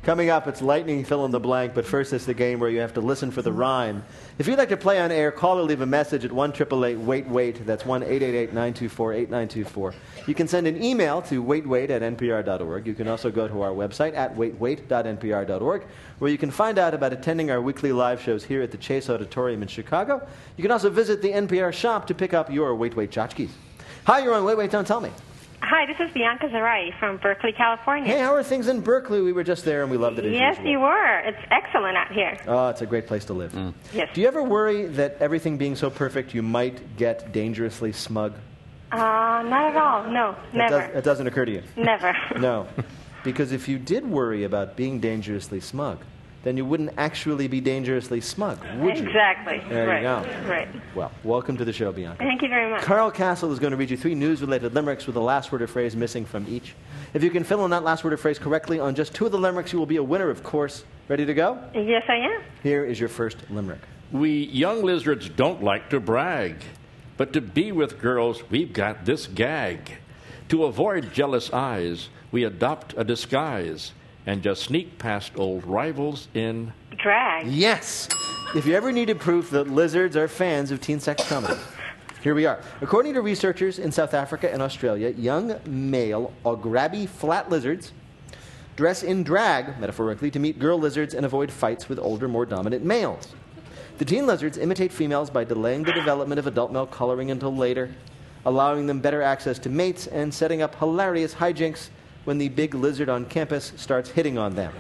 Coming up, it's lightning fill in the blank, but first it's the game where you have to listen for the rhyme. If you'd like to play on air, call or leave a message at 1-888-WAIT-WAIT. That's 1-888-924-8924. You can send an email to waitwait@npr.org. You can also go to our website at waitwait.npr.org, where you can find out about attending our weekly live shows here at the Chase Auditorium in Chicago. You can also visit the NPR shop to pick up your Wait Wait tchotchkes. Hi, you're on Wait Wait, Don't Tell Me. Hi, this is Bianca Zarai from Berkeley, California. Hey, how are things in Berkeley? We were just there and we loved it as Yes, usual. you were. It's excellent out here. Oh, it's a great place to live. Yes. Do you ever worry that everything being so perfect, you might get dangerously smug? Not at all. No, never. It doesn't occur to you? Never. No. Because if you did worry about being dangerously smug, then you wouldn't actually be dangerously smug, would you? Exactly. There right. you go. Right. Well, welcome to the show, Bianca. Thank you very much. Carl Castle is going to read you 3 news-related limericks with a last word or phrase missing from each. If you can fill in that last word or phrase correctly on just 2 of the limericks, you will be a winner, of course. Ready to go? Yes, I am. Here is your first limerick. We young lizards don't like to brag, but to be with girls, we've got this gag. To avoid jealous eyes, we adopt a disguise and just sneak past old rivals in Drag. Yes! If you ever needed proof that lizards are fans of teen sex comedy, here we are. According to researchers in South Africa and Australia, young male Ograbi flat lizards dress in drag, metaphorically, to meet girl lizards and avoid fights with older, more dominant males. The teen lizards imitate females by delaying the development of adult male coloring until later, allowing them better access to mates, and setting up hilarious hijinks when the big lizard on campus starts hitting on them.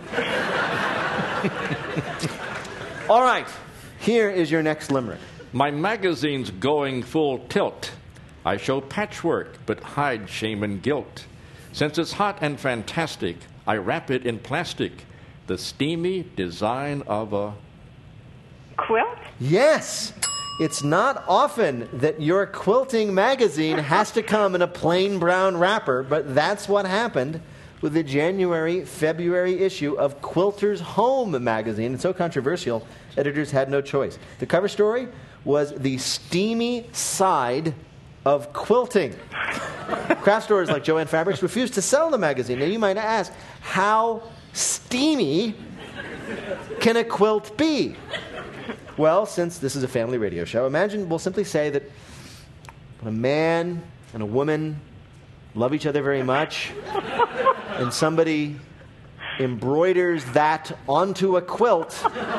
All right, here is your next limerick. My magazine's going full tilt. I show patchwork, but hide shame and guilt. Since it's hot and fantastic, I wrap it in plastic. The steamy design of a Quilt? Yes! It's not often that your quilting magazine has to come in a plain brown wrapper, but that's what happened with the January-February issue of Quilter's Home magazine. It's so controversial, editors had no choice. The cover story was the steamy side of quilting. Craft stores like Joann Fabrics refused to sell the magazine. Now you might ask, how steamy can a quilt be? Well, since this is a family radio show, imagine we'll simply say that when a man and a woman love each other very much, and somebody embroiders that onto a quilt,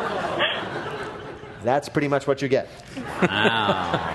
that's pretty much what you get. Wow.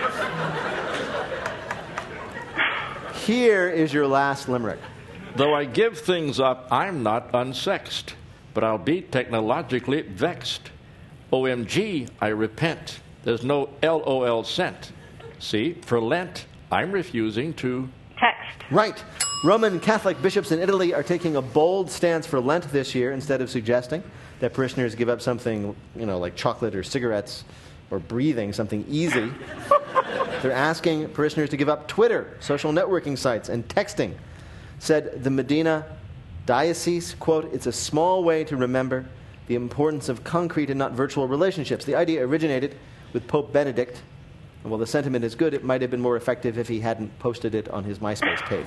Here is your last limerick. Though I give things up, I'm not unsexed, but I'll be technologically vexed. OMG, I repent. There's no LOL sent. See, for Lent, I'm refusing to Text. Right. Roman Catholic bishops in Italy are taking a bold stance for Lent this year instead of suggesting that parishioners give up something, like chocolate or cigarettes or breathing, something easy. They're asking parishioners to give up Twitter, social networking sites, and texting. Said the Medina Diocese, quote, "It's a small way to remember the importance of concrete and not virtual relationships." The idea originated with Pope Benedict. And while the sentiment is good, it might have been more effective if he hadn't posted it on his MySpace page.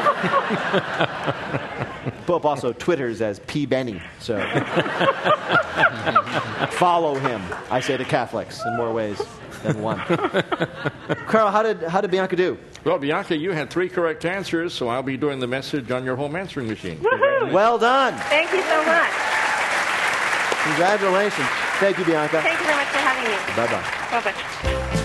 Pope also twitters as P. Benny, so follow him, I say to Catholics, in more ways than one. Carl, how did Bianca do? Well, Bianca, you had 3 correct answers, so I'll be doing the message on your home answering machine. Woohoo! Well done. Thank you so much. Congratulations. Thank you, Bianca. Thank you very much for having me. Bye-bye. Bye-bye.